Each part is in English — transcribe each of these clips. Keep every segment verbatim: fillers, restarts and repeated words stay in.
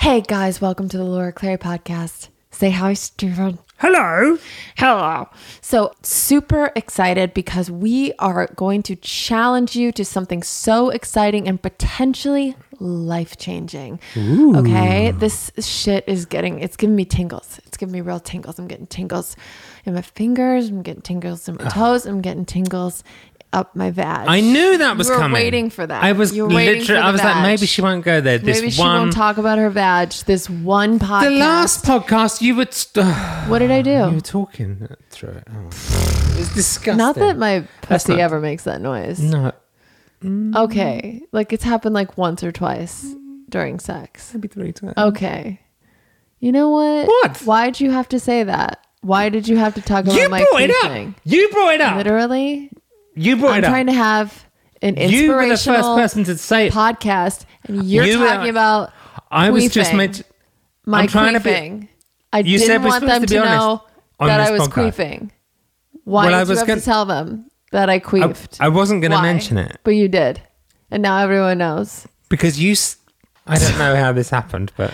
Hey guys, welcome to the Laura Clary podcast. Say hi, Stephen. Hello. Hello. So super excited because we are going to challenge you to something so exciting and potentially life-changing. Ooh. Okay? This shit is getting, it's giving me tingles. It's giving me real tingles. I'm getting tingles in my fingers. I'm getting tingles in my toes. I'm getting tingles up my vag. I knew that was you were coming. waiting for that. I was you were waiting literally, for the I was vag. like, maybe she won't go there. This Maybe she one. won't talk about her vag. This one podcast. The last podcast, you were. St- What did I do? You were talking through it. Oh. It was disgusting. Not that my That's pussy not- ever makes that noise. No. Okay. Like it's happened like once or twice during sex. Maybe three times. Okay. You know what? What? Why'd you have to say that? Why did you have to talk about You my brought it queefing? up. You brought it up. Literally? You brought I'm it up. trying to have an You were the first inspirational person to say it. podcast and you're You were- talking about I was just queefing. meant. my I'm trying to be- queefing. I You didn't said we're want supposed them to to, be honest know on that this I was podcast. queefing. Why Well, I did was you have gonna- to tell them that I I, queefed? I wasn't going to Why? mention it But you did. And now everyone knows. because you. s- I don't know how this happened, but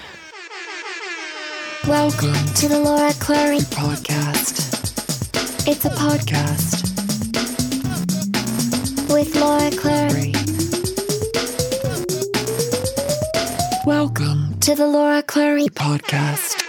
Welcome to the Laura Clary podcast. It's a podcast with Laura Clary. Welcome to the Laura Clary podcast.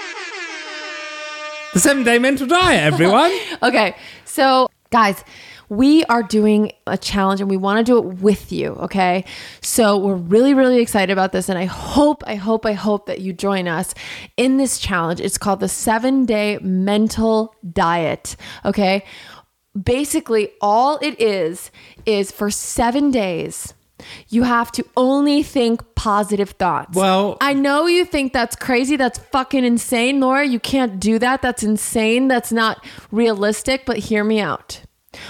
the seven day mental diet, everyone. Okay, so guys, we are doing a challenge and we want to do it with you, okay? So we're really, really excited about this and I hope, I hope, I hope that you join us in this challenge. It's called the seven day mental diet, okay? Basically, all it is, is for seven days, you have to only think positive thoughts. Well- I know you think that's crazy. That's fucking insane, Laura. You can't do that. That's insane. That's not realistic, but hear me out.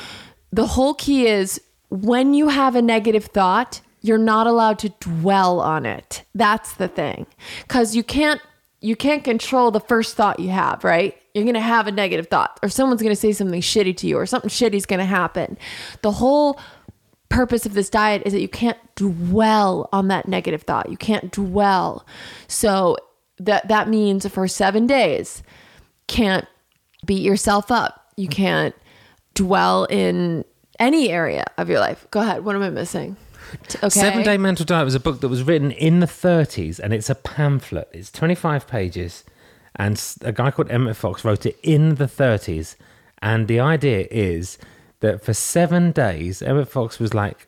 The whole key is when you have a negative thought, you're not allowed to dwell on it. That's the thing. Because you can't you can't control the first thought you have, right? You're going to have a negative thought or someone's going to say something shitty to you or something shitty is going to happen. The whole purpose of this diet is that you can't dwell on that negative thought. You can't dwell. So that that means for seven days, can't beat yourself up. You can't dwell in any area of your life. Go ahead. What am I missing? T- Okay. Seven Day Mental Diet was a book that was written in the thirties, and it's a pamphlet. It's twenty-five pages, and s- a guy called Emmett Fox wrote it in the thirties. And the idea is that for seven days, Emmett Fox was like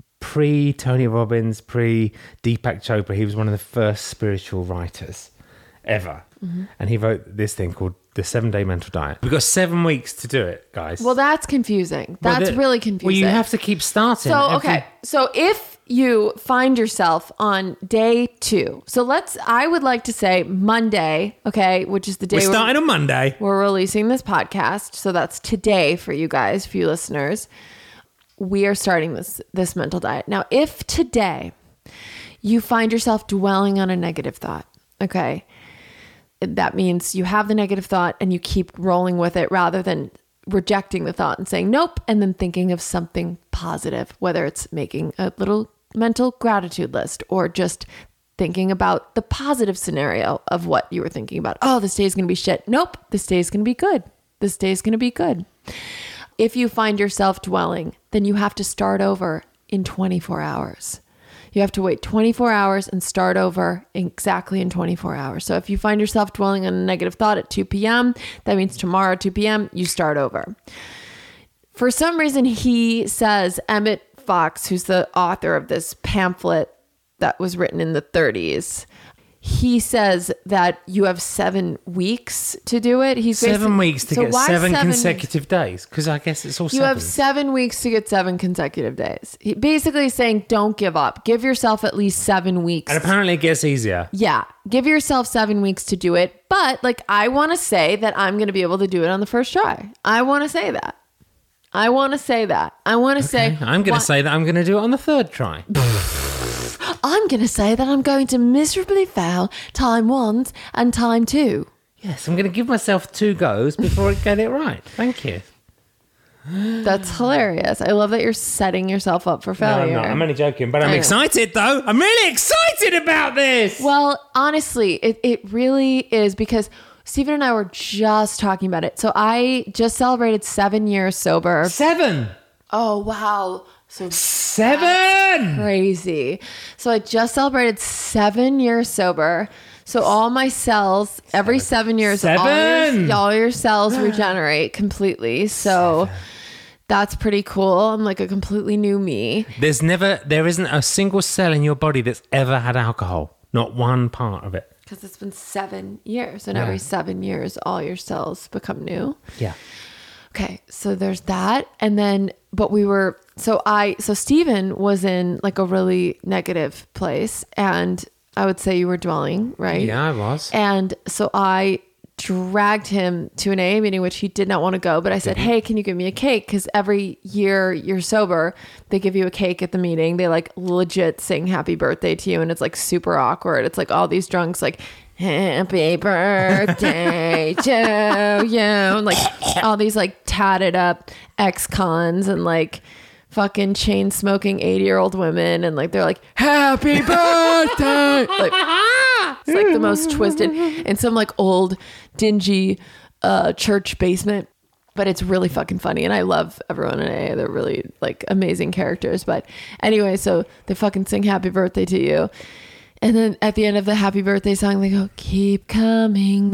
pre Tony Robbins, pre Deepak Chopra. He was one of the first spiritual writers ever, Mm-hmm. and he wrote this thing called the Seven Day Mental Diet. We've got seven weeks to do it, guys. Well, that's confusing. Well, That's the- really confusing. Well, you have to keep starting. So, every- okay. So if you find yourself on day two, so let's, I would like to say Monday, okay, which is the day We're we're- starting on Monday. we're releasing this podcast. So that's today for you guys, for you listeners. We are starting this, this mental diet. Now, if today you find yourself dwelling on a negative thought, okay, that means you have the negative thought and you keep rolling with it rather than rejecting the thought and saying nope and then thinking of something positive, whether it's making a little mental gratitude list or just thinking about the positive scenario of what you were thinking about. Oh, this day is going to be shit. Nope, this day is going to be good. This day is going to be good. If you find yourself dwelling, then you have to start over in twenty-four hours. You have to wait twenty-four hours and start over exactly in twenty-four hours. So if you find yourself dwelling on a negative thought at two p.m., that means tomorrow at two p.m., you start over. For some reason, he says, Emmett Fox, who's the author of this pamphlet that was written in the thirties, he says that you have seven weeks to do it. He's Seven basically- weeks to So get why seven, seven consecutive days, because I guess it's all You seven. have seven weeks to get seven consecutive days. He basically is saying, don't give up. Give yourself at least seven weeks. And apparently it gets easier. Yeah. Give yourself seven weeks to do it. But like, I want to say that I'm going to be able to do it on the first try. I want to say that. I want to say that. I want to say, I'm going why- to say that I'm going to do it on the third try. I'm going to say that I'm going to miserably fail time one and time two. Yes, I'm going to give myself two goes before I get it right. Thank you. That's hilarious. I love that you're setting yourself up for No, failure. I'm not. I'm only joking, but I'm I know. excited though. I'm really excited about this. Well, honestly, it, it really is because Stephen and I were just talking about it. So I just celebrated seven years sober. Seven. Oh, wow. So Seven. crazy. So I just celebrated seven years sober. So all my cells, every seven years, all Seven. your, all your cells regenerate completely. So Seven. that's pretty cool. I'm like a completely new me. There's never, there isn't a single cell in your body that's ever had alcohol. Not one part of it. Because it's been seven years. And Yeah. every seven years, all your cells become new. Yeah. Okay, so there's that. And then, but we were, so I, so Steven was in like a really negative place. And I would say you were dwelling, right? Yeah, I was. And so I dragged him to an A A meeting, which he did not want to go. But I said, hey, can you give me a cake? Because every year you're sober, they give you a cake at the meeting. They like legit sing happy birthday to you. And it's like super awkward. It's like all these drunks like, happy birthday to you. And like all these like tatted up ex-cons and like fucking chain smoking eighty year old women. And like, they're like, happy birthday. Like, it's like the most twisted in some like old dingy uh, church basement. But it's really fucking funny. And I love everyone in A A. They're really like amazing characters. But anyway, so they fucking sing happy birthday to you. And then at the end of the happy birthday song, they go, keep coming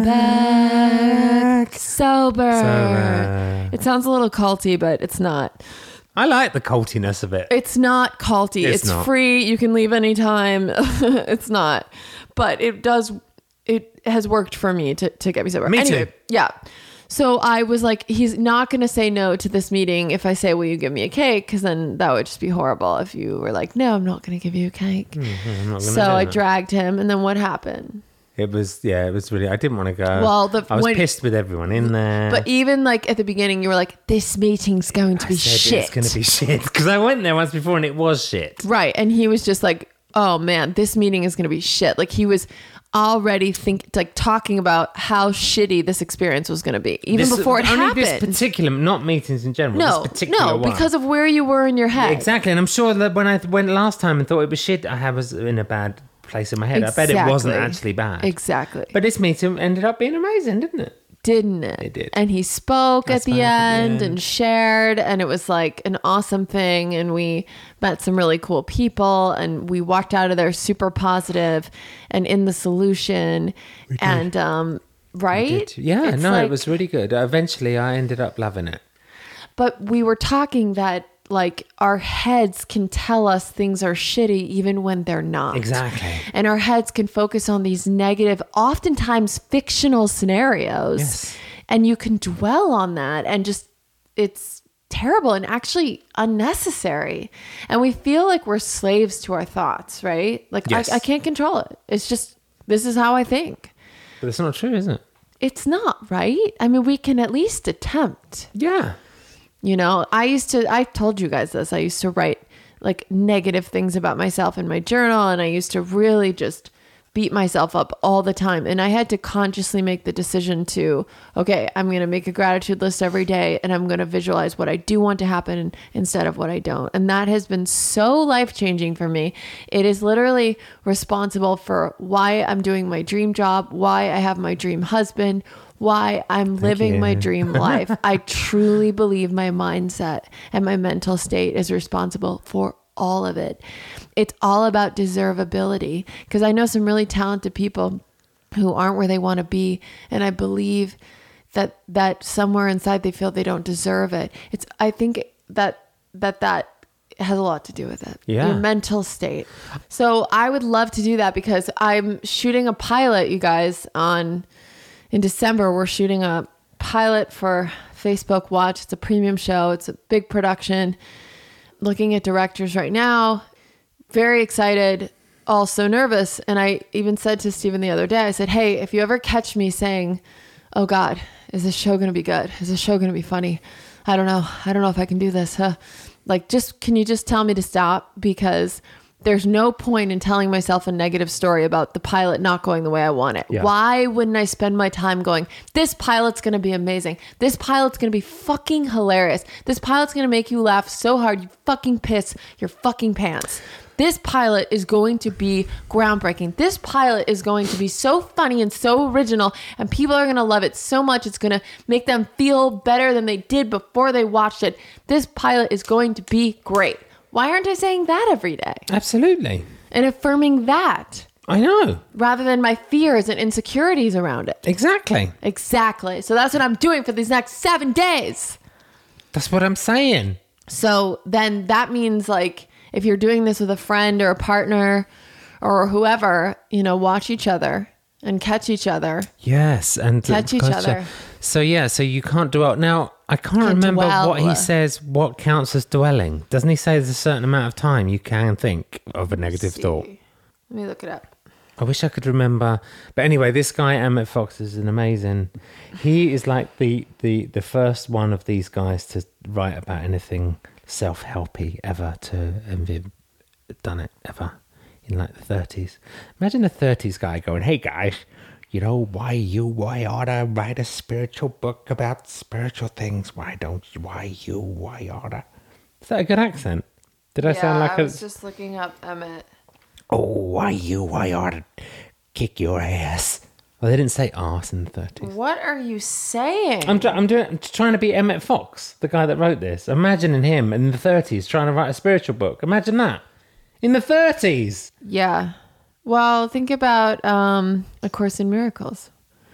back, sober. Sober. It sounds a little culty, but it's not. I like the cultiness of it. It's not culty. It's It's, not. free. You can leave anytime. It's not. But it does, it has worked for me to, to get me sober. Me anyway, too. Yeah. So I was like, he's not going to say no to this meeting if I say, will you give me a cake? Because then that would just be horrible if you were like, no, I'm not going to give you a cake. Mm-hmm, I'm not gonna So do I that. dragged him. And then what happened? It was, yeah, it was really, I didn't want to go. Well, the- I was when- pissed with everyone in there. But even like at the beginning, you were like, this meeting's going to I be said shit. it's going to be shit. Because I went there once before and it was shit. Right. And he was just like, oh man, this meeting is going to be shit. Like he was already think like talking about how shitty this experience was going to be even This- before it only happened. this particular, not meetings in general. no, this particular no, one. because of where you were in your head. Exactly. And I'm sure that when I went last time and thought it was shit, I was in a bad place in my head. I bet it wasn't Exactly. actually bad. Exactly. But this meeting ended up being amazing, didn't it? Didn't it? It did. And he spoke I at the spoke at the end end. and shared, and it was like an awesome thing. And we met some really cool people, and we walked out of there super positive and in the solution. And um, right? Did- Yeah, It's no, like- it was really good. Eventually, I ended up loving it. But we were talking that like our heads can tell us things are shitty even when they're not. Exactly. And our heads can focus on these negative, oftentimes fictional scenarios. Yes. And you can dwell on that and just, it's terrible and actually unnecessary. And we feel like we're slaves to our thoughts, right? Like Yes. I, I can't control it. It's just, this is how I think. But it's not true, is it? It's not, right? I mean, we can at least attempt. Yeah. You know, I used to, I told you guys this, I used to write like negative things about myself in my journal, and I used to really just beat myself up all the time. And I had to consciously make the decision to, okay, I'm going to make a gratitude list every day, and I'm going to visualize what I do want to happen instead of what I don't. And that has been so life-changing for me. It is literally responsible for why I'm doing my dream job, why I have my dream husband, why I'm living you. my dream life. I truly believe my mindset and my mental state is responsible for all of it. It's all about deservability, because I know some really talented people who aren't where they want to be, and I believe that that somewhere inside they feel they don't deserve it. It's I think that that that has a lot to do with it. Yeah. Your mental state. So I would love to do that, because I'm shooting a pilot, you guys, on in December. We're shooting a pilot for Facebook Watch. It's a premium show. It's a big production. Looking at directors right now. Very excited, also nervous. And I even said to Steven the other day, I said, hey, if you ever catch me saying, oh God, is this show going to be good? Is this show going to be funny? I don't know. I don't know if I can do this. Huh? Like, just, can you just tell me to stop? Because there's no point in telling myself a negative story about the pilot not going the way I want it. Yeah. Why wouldn't I spend my time going, this pilot's going to be amazing. This pilot's going to be fucking hilarious. This pilot's going to make you laugh so hard you fucking piss your fucking pants. This pilot is going to be groundbreaking. This pilot is going to be so funny and so original, and people are going to love it so much. It's going to make them feel better than they did before they watched it. This pilot is going to be great. Why aren't I saying that every day? Absolutely. And affirming that I know. rather than my fears and insecurities around it. Exactly. Exactly. So that's what I'm doing for these next seven days. That's what I'm saying. So then that means, like, if you're doing this with a friend or a partner or whoever, you know, watch each other and catch each other. Yes. And Catch each gotcha. other. So, yeah, so you can't dwell. Now, I can't Can't remember dwell. what he says, what counts as dwelling. Doesn't he say there's a certain amount of time you can think of a negative See. thought? Let me look it up. I wish I could remember. But anyway, this guy, Emmett Fox, is an amazing... He is like the, the, the first one of these guys to write about anything self-helpy ever to have done it ever in like the thirties. Imagine a thirties guy going, hey guys, you know, why you, why ought to write a spiritual book about spiritual things? Why don't you, why you, why ought to? Is that a good accent? Did I sound like I a... was just looking up Emmett. Oh, why you, why ought to kick your ass? Well, they didn't say arse in the thirties. What are you saying? I'm, tr- I'm doing, I'm trying to be Emmett Fox, the guy that wrote this. Imagining him in the thirties trying to write a spiritual book. Imagine that. In the thirties. Yeah. Well, think about um, A Course in Miracles.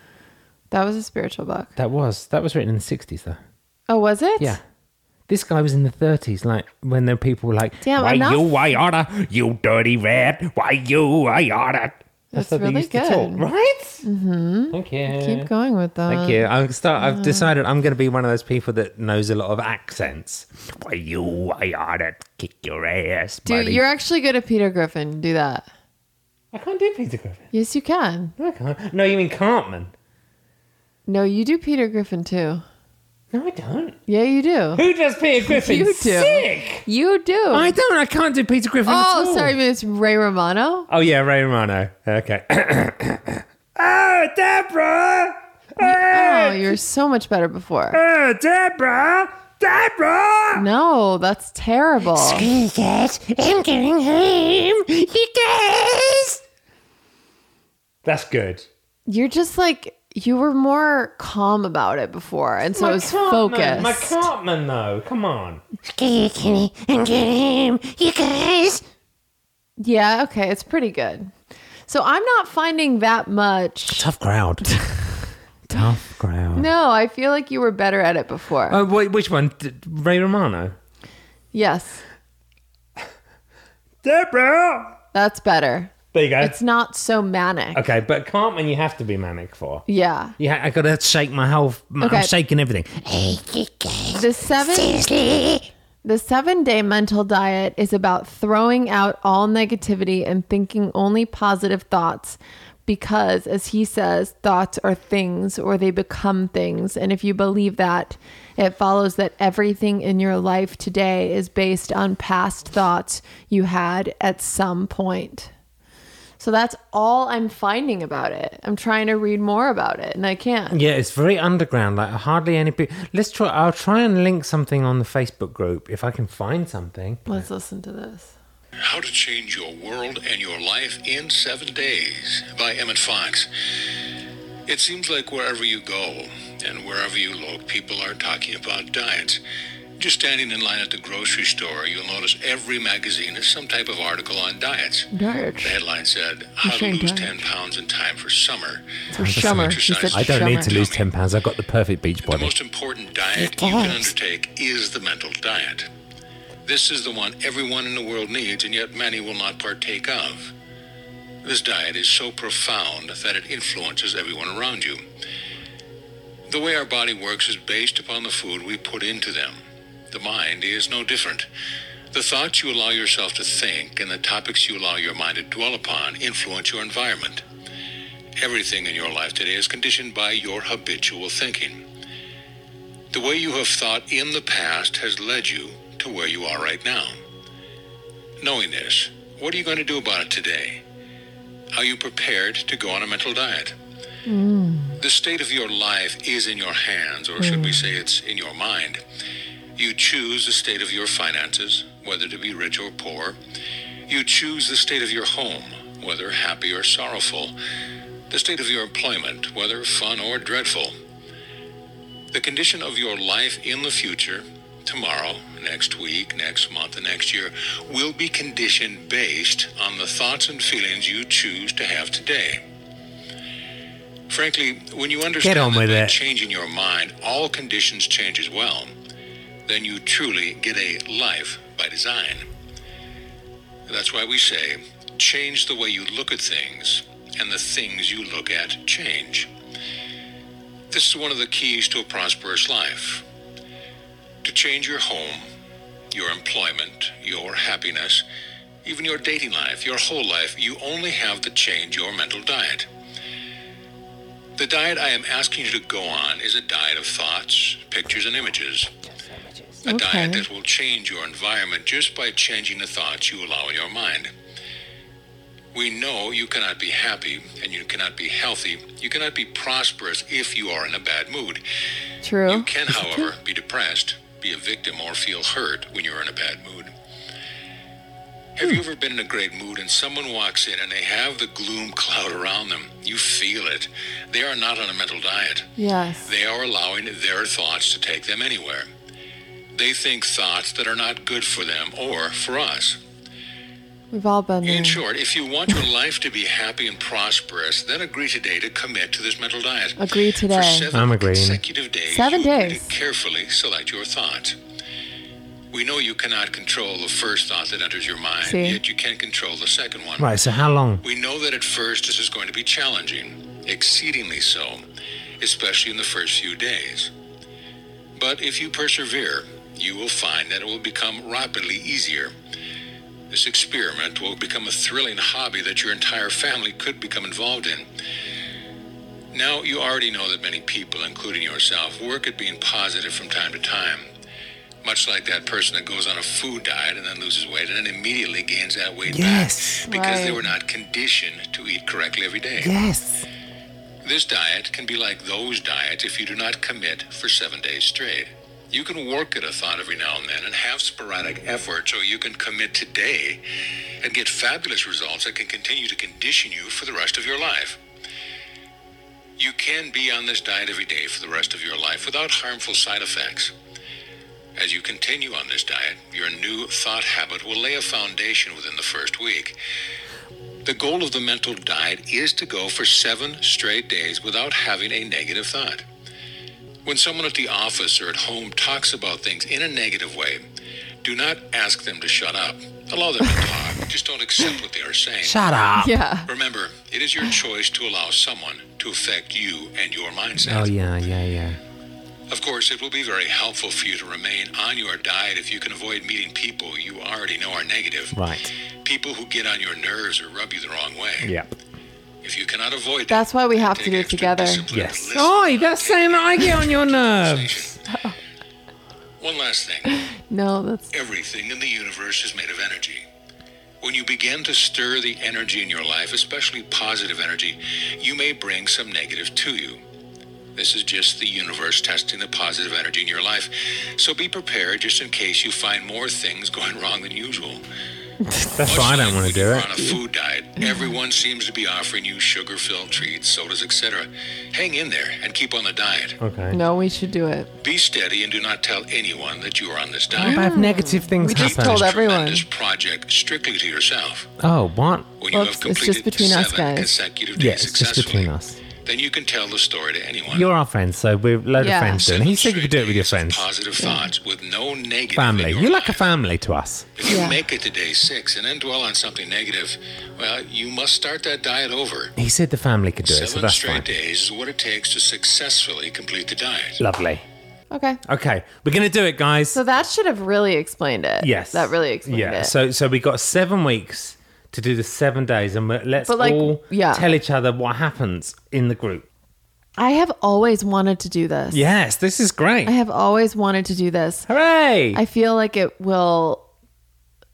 That was a spiritual book. That was. That was written in the sixties, though. Oh, was it? Yeah. This guy was in the thirties, like, when there were people were like, Damn, why enough. you, why oughta, you dirty rat, why you, why oughta. That's how they really used to good. talk, right? Mm-hmm. Thank you. Keep going with that. Thank you. I'm start, I've decided I'm going to be one of those people that knows a lot of accents. Why you, I ought to kick your ass, Dude, buddy. you're actually good at Peter Griffin. Do that. I can't do Peter Griffin. Yes, you can. No, I can't. No, you mean Cartman? No, you do Peter Griffin too. No, I don't. Yeah, you do. Who does Peter Griffin? You do. Sick. You do. I don't. I can't do Peter Griffin at all. Oh, sorry, it's Ray Romano. Oh, yeah, Ray Romano. Okay. Oh, Deborah! Oh, you're so much better before. Oh, Deborah! Deborah! No, that's terrible. Yes, I'm going home. You guys! That's good. You're just like, you were more calm about it before, and so it was focused. My Cartman, though. Come on. I'm going home. You guys. Yeah, okay, it's pretty good. So I'm not finding that much. Tough crowd. Tough crowd. No, I feel like you were better at it before. Oh, wait, which one? D- Ray Romano? Yes, Deborah! that's better. There you go. It's not so manic. Okay, but Cartman you have to be manic for. Yeah. Yeah, I gotta shake my whole... Okay. I'm shaking everything. Hey, you guys. The seven Seriously. the seven day mental diet is about throwing out all negativity and thinking only positive thoughts because, as he says, thoughts are things or they become things. And if you believe that, it follows that everything in your life today is based on past thoughts you had at some point. So that's all I'm finding about it. I'm trying to read more about it and I can't. Yeah, it's very underground. Like hardly any people. Let's try. I'll try and link something on the Facebook group if I can find something. Let's listen to this. How to Change Your World and Your Life in Seven Days by Emmett Fox. It seems like wherever you go and wherever you look, people are talking about diets. Just standing in line at the grocery store, you'll notice every magazine has some type of article on diets. Diets. The headline said, How to saying Lose diet? ten pounds in Time for Summer. For summer. He said I don't need to summer. lose ten pounds. I've got the perfect beach The body. most important diet you can undertake is the mental diet. This is the one everyone in the world needs, and yet many will not partake of. This diet is so profound that it influences everyone around you. The way our body works is based upon the food we put into them. The mind is no different. The thoughts you allow yourself to think and the topics you allow your mind to dwell upon influence your environment. Everything in your life today is conditioned by your habitual thinking. The way you have thought in the past has led you to where you are right now. Knowing this, what are you going to do about it today? Are you prepared to go on a mental diet? Mm. The state of your life is in your hands, or should mm. we say it's in your mind. You choose the state of your finances, whether to be rich or poor. You choose the state of your home, whether happy or sorrowful. The state of your employment, whether fun or dreadful. The condition of your life in the future, tomorrow, next week, next month, and next year, will be conditioned based on the thoughts and feelings you choose to have today. Frankly, when you understand Get on that with by it. changing your mind, all conditions change as well, then you truly get a life by design. That's why we say, change the way you look at things, and the things you look at change. This is one of the keys to a prosperous life. To change your home, your employment, your happiness, even your dating life, your whole life, you only have to change your mental diet. The diet I am asking you to go on is a diet of thoughts, pictures, and images. A Okay. diet that will change your environment just by changing the thoughts you allow in your mind. We know you cannot be happy and you cannot be healthy. You cannot be prosperous if you are in a bad mood. True. You can, however, be depressed, be a victim, or feel hurt when you're in a bad mood. Have you ever been in a great mood and someone walks in and they have the gloom cloud around them? You feel it. They are not on a mental diet. Yes. They are allowing their thoughts to take them anywhere. They think thoughts that are not good for them or for us. We've all been there. In short, if you want your life to be happy and prosperous, then agree today to commit to this mental diet. Agree today. For seven I'm agreeing. consecutive days, Seven you agree days. to carefully select your thoughts. We know you cannot control the first thought that enters your mind, See? yet you can control the second one. Right, so how long? We know that at first this is going to be challenging, exceedingly so, especially in the first few days. But if you persevere, you will find that it will become rapidly easier. This experiment will become a thrilling hobby that your entire family could become involved in. Now, you already know that many people, including yourself, work at being positive from time to time. Much like that person that goes on a food diet and then loses weight and then immediately gains that weight Yes. back because they Right. were not conditioned to eat correctly every day. Yes. This diet can be like those diets if you do not commit for seven days straight. You can work at a thought every now and then and have sporadic effort so you can commit today and get fabulous results that can continue to condition you for the rest of your life. You can be on this diet every day for the rest of your life without harmful side effects. As you continue on this diet, your new thought habit will lay a foundation within the first week. The goal of the mental diet is to go for seven straight days without having a negative thought. When someone at the office or at home talks about things in a negative way, do not ask them to shut up. Allow them to talk. Just don't accept what they are saying. Shut up. Yeah. Remember, it is your choice to allow someone to affect you and your mindset. Oh, yeah, yeah, yeah. Of course, it will be very helpful for you to remain on your diet if you can avoid meeting people you already know are negative. Right. People who get on your nerves or rub you the wrong way. Yeah. If you cannot avoid That's why we have to take do it extra together. discipline Yes. to listen Oh, that's saying that I get on your nerves. One last thing. No, that's Everything in the universe is made of energy. When you begin to stir the energy in your life, especially positive energy, you may bring some negative to you. This is just the universe testing the positive energy in your life. So be prepared just in case you find more things going wrong than usual. That's why I don't want to do You're it. on a food diet. Everyone seems to be offering you sugar-filled treats, sodas, et cetera. Hang in there and keep on the diet. Okay. no. We should do it. Be steady and do not tell anyone that you are on this What diet. about if negative things We just happen? told This everyone. tremendous project strictly to yourself. Oh, what? When you Oops, have it's completed just between us, seven guys. consecutive days Yeah, it's just successfully, between us. then you can tell the story to anyone. You're our friends, so we're a load Yeah. of friends doing. He said you could do it with your Seven friends. straight days of Positive thoughts with no negative. Family. in your You're like a life. family to us. If you Yeah. make it to day six and then dwell on something negative, well, you must start that diet over. He said the family could do it, so Seven that's straight fine. days is what it takes to successfully complete the diet. Lovely. Okay. Okay, we're going to do it, guys. So that should have really explained it. Yes. That really explained yeah. it. So so we got seven weeks to do the seven days, and we're, let's But, like, all yeah. tell each other what happens in the group. I have always wanted to do this. Yes, this is great. I have always wanted to do this. Hooray! I feel like it will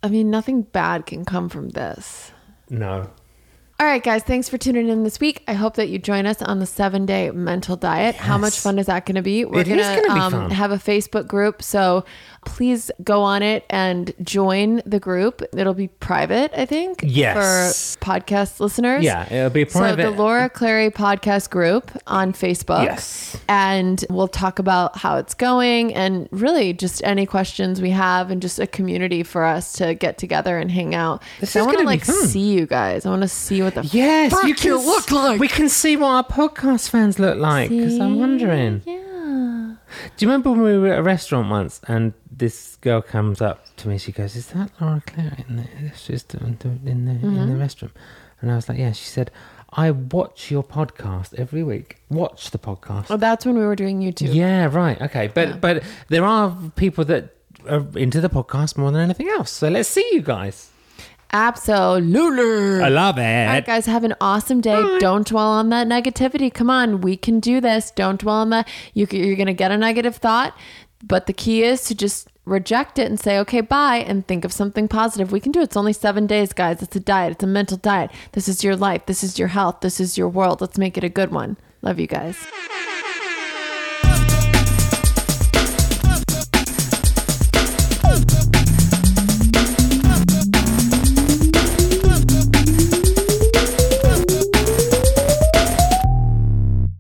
I mean, nothing bad can come from this. No. All right, guys, thanks for tuning in this week. I hope that you join us on the seven-day mental diet. Yes. How much fun is that going to be? We're It is gonna, gonna be um, fun. have a Facebook group, so please go on it and join the group. It'll be private, I think, Yes. for podcast listeners. Yeah, it'll be private. So the Laura Clary podcast group on Facebook. Yes. And we'll talk about how it's going and really just any questions we have and just a community for us to get together and hang out. This So is I want to gonna be like fun. see you guys. I want to see what the Yes, fuck you can you look like. We can see what our podcast fans look like because I'm wondering. Yeah. Do you remember when we were at a restaurant once and this girl comes up to me? She goes, "Is that Laura Clary in the it's just in the in the, Mm-hmm. in the restaurant?" And I was like, "Yeah." She said, "I watch your podcast every week. Watch the podcast." Oh, that's when we were doing YouTube. Yeah, right. Okay, but Yeah. but there are people that are into the podcast more than anything else. So let's see you guys. Absolutely. I love it. All right, guys, have an awesome day. Don't dwell on that negativity. Come on, we can do this. Don't dwell on that. You, you're going to get a negative thought, but the key is to just reject it and say, okay, bye, and think of something positive. We can do it. It's only seven days, guys. It's a diet. It's a mental diet. This is your life. This is your health. This is your world. Let's make it a good one. Love you guys.